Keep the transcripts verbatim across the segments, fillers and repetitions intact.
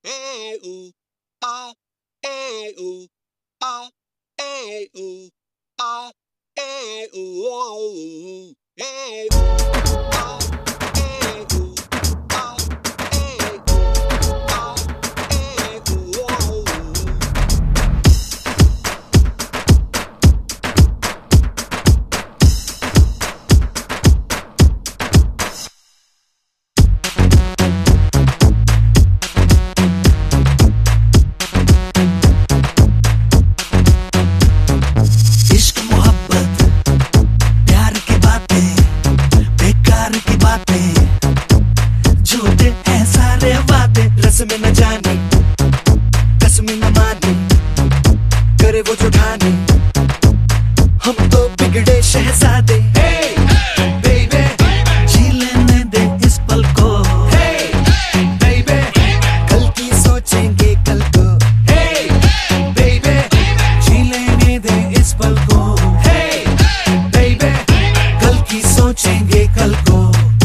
Hey, ooh, ah, hey, ooh, ah, hey, ooh, ah, hey, ooh, oh, hey, ooh, ah, hey, ooh, ah, hey, ooh, ah, hey, ooh, oh. में न जाने कसम न माने करे वो जो ठाने हम तो बिगड़े शहजादे hey, baby, जी लेने दे इस पल को hey, baby, कल की सोचेंगे कल को hey, baby, जी लेने दे इस पल को hey, baby, कल की सोचेंगे कल को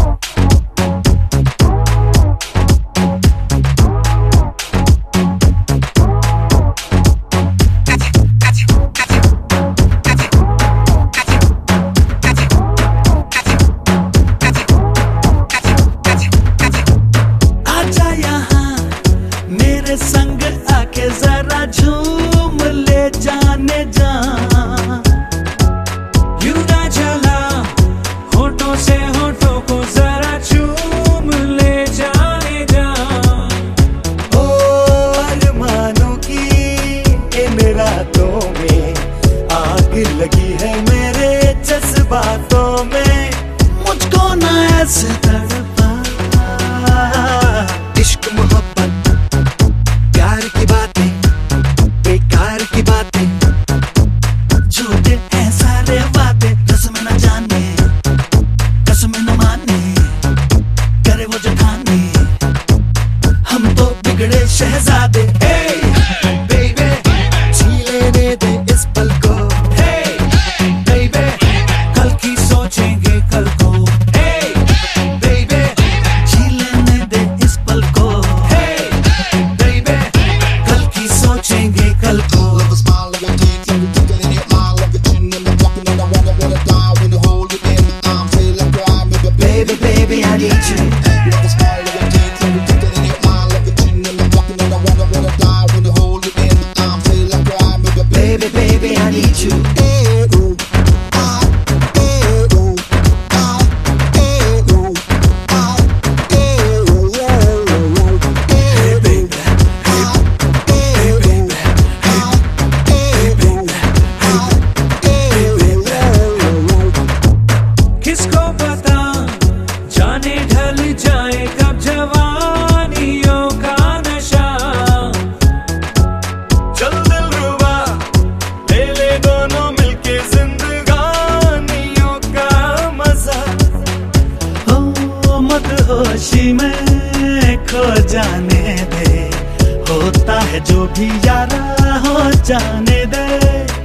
संग आके जरा झूम ले जाने जा यूं ना चला होठों से होठों को जरा चूम ले जाने जा ओ अरमानों की इन रातों में आग लगी है मेरे जज्बातों में मुझको ना ऐसे तड़पा इश्क मोहब्बत प्यार की बातें बेकार की बातें झूठे हैं सारे वादे रस्म न जाने कसम न माने करे वो जो ठाने हम तो बिगड़े शहजादे hey, baby, जी लेने दे इस पल को hey, baby, कल की सोचेंगे कल को hey, baby, जी लेने दे इस पल को सोचेंगे कल को Baby, baby, I need you. Baby, baby, I need you. जाए कब जवानियों का नशा चल दिलरुबा ले ले दोनों मिलके जिंदगानियों का मजा हो मदहोशी में खो जाने दे होता है जो भी यारा हो जाने दे